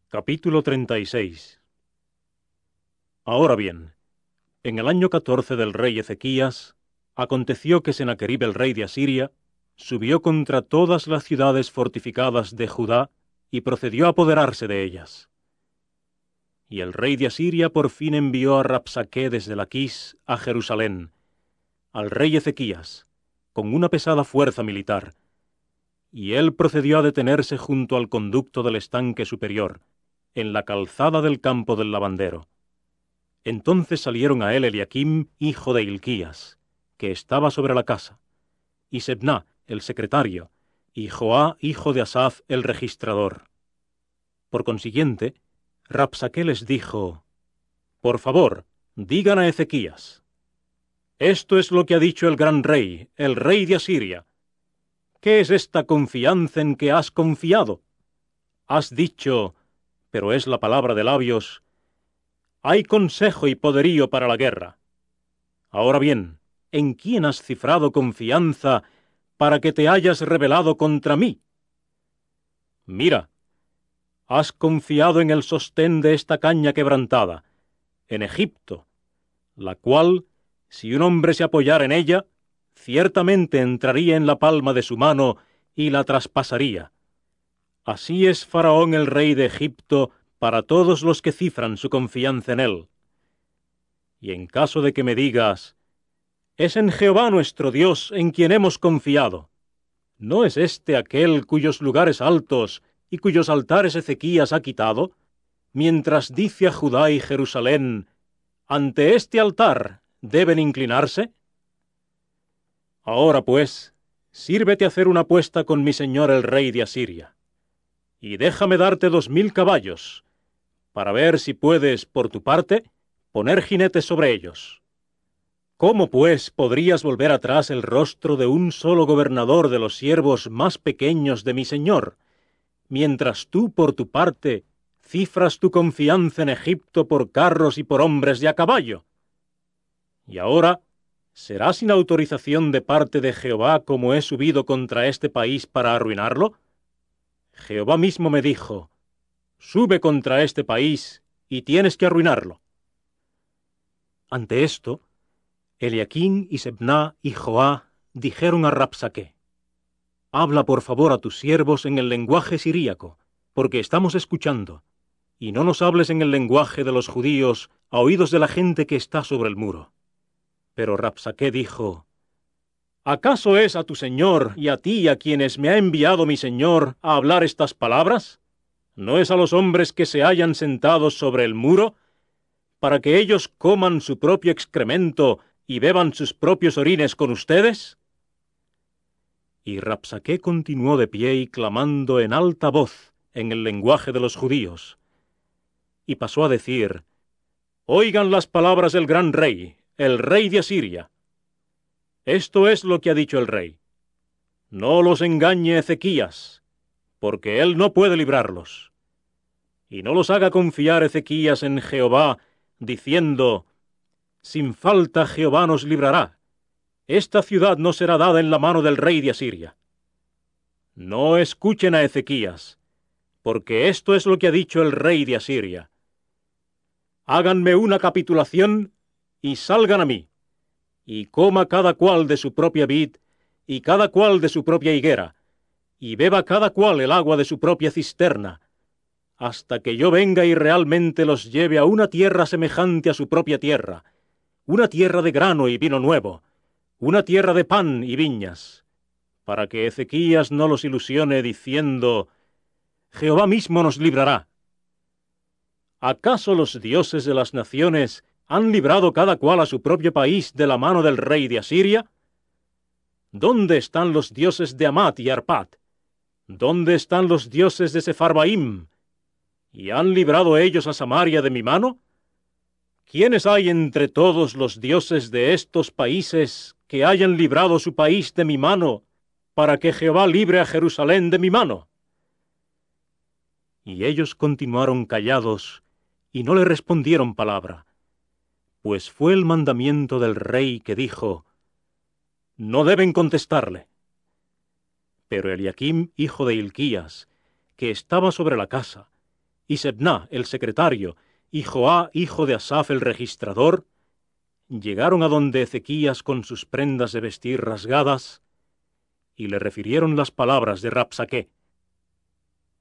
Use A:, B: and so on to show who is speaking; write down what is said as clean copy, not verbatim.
A: Capítulo 36. Ahora bien, en el año 14 del rey Ezequías, aconteció que Sennacherib el rey de Asiria subió contra todas las ciudades fortificadas de Judá y procedió a apoderarse de ellas. Y el rey de Asiria por fin envió a Rabsaqué desde Laquis a Jerusalén, al rey Ezequías, con una pesada fuerza militar, y él procedió a detenerse junto al conducto del estanque superior, en la calzada del campo del lavandero. Entonces salieron a él Eliaquim, hijo de Hilquías, que estaba sobre la casa, y Sebna, el secretario, y Joá, hijo de Asaph, el registrador. Por consiguiente, Rabsaqué les dijo: «Por favor, digan a Ezequías: esto es lo que ha dicho el gran rey, el rey de Asiria. ¿Qué es esta confianza en que has confiado? Has dicho, pero es la palabra de labios: hay consejo y poderío para la guerra. Ahora bien, ¿en quién has cifrado confianza para que te hayas rebelado contra mí? Mira, has confiado en el sostén de esta caña quebrantada, en Egipto, la cual, si un hombre se apoyara en ella, ciertamente entraría en la palma de su mano y la traspasaría. Así es Faraón el rey de Egipto para todos los que cifran su confianza en él. Y en caso de que me digas: es en Jehová nuestro Dios en quien hemos confiado, ¿no es este aquel cuyos lugares altos y cuyos altares Ezequías ha quitado, mientras dice a Judá y Jerusalén: ante este altar deben inclinarse? Ahora pues, sírvete hacer una apuesta con mi señor el rey de Asiria, y déjame darte 2000 caballos, para ver si puedes, por tu parte, poner jinetes sobre ellos. ¿Cómo, pues, podrías volver atrás el rostro de un solo gobernador de los siervos más pequeños de mi señor, mientras tú, por tu parte, cifras tu confianza en Egipto por carros y por hombres de a caballo? Y ahora, ¿será sin autorización de parte de Jehová como he subido contra este país para arruinarlo? Jehová mismo me dijo: sube contra este país y tienes que arruinarlo». Ante esto, Eliaquim y Sebna y Joá dijeron a Rabsaqué: «Habla por favor a tus siervos en el lenguaje siríaco, porque estamos escuchando, y no nos hables en el lenguaje de los judíos a oídos de la gente que está sobre el muro». Pero Rabsaqué dijo: «¿Acaso es a tu señor y a ti a quienes me ha enviado mi señor a hablar estas palabras? ¿No es a los hombres que se hallan sentados sobre el muro, para que ellos coman su propio excremento y beban sus propios orines con ustedes?» Y Rabsaqué continuó de pie y clamando en alta voz en el lenguaje de los judíos, y pasó a decir: «Oigan las palabras del gran rey, el rey de Asiria. Esto es lo que ha dicho el rey: no los engañe Ezequías, porque él no puede librarlos. Y no los haga confiar Ezequías en Jehová, diciendo: sin falta Jehová nos librará. Esta ciudad no será dada en la mano del rey de Asiria. No escuchen a Ezequías, porque esto es lo que ha dicho el rey de Asiria: háganme una capitulación y salgan a mí, y coma cada cual de su propia vid, y cada cual de su propia higuera, y beba cada cual el agua de su propia cisterna, hasta que yo venga y realmente los lleve a una tierra semejante a su propia tierra, una tierra de grano y vino nuevo, una tierra de pan y viñas, para que Ezequías no los ilusione diciendo: Jehová mismo nos librará. ¿Acaso los dioses de las naciones han librado cada cual a su propio país de la mano del rey de Asiria? ¿Dónde están los dioses de Amat y Arpad? ¿Dónde están los dioses de Sepharvaim? ¿Y han librado ellos a Samaria de mi mano? ¿Quiénes hay entre todos los dioses de estos países que hayan librado su país de mi mano, para que Jehová libre a Jerusalén de mi mano?» Y ellos continuaron callados, y no le respondieron palabra, pues fue el mandamiento del rey que dijo: «No deben contestarle». Pero Eliaquim, hijo de Hilquías, que estaba sobre la casa, y Sebna, el secretario, y Joá, hijo de Asaf, el registrador, llegaron a donde Ezequías con sus prendas de vestir rasgadas, y le refirieron las palabras de Rabsaqué.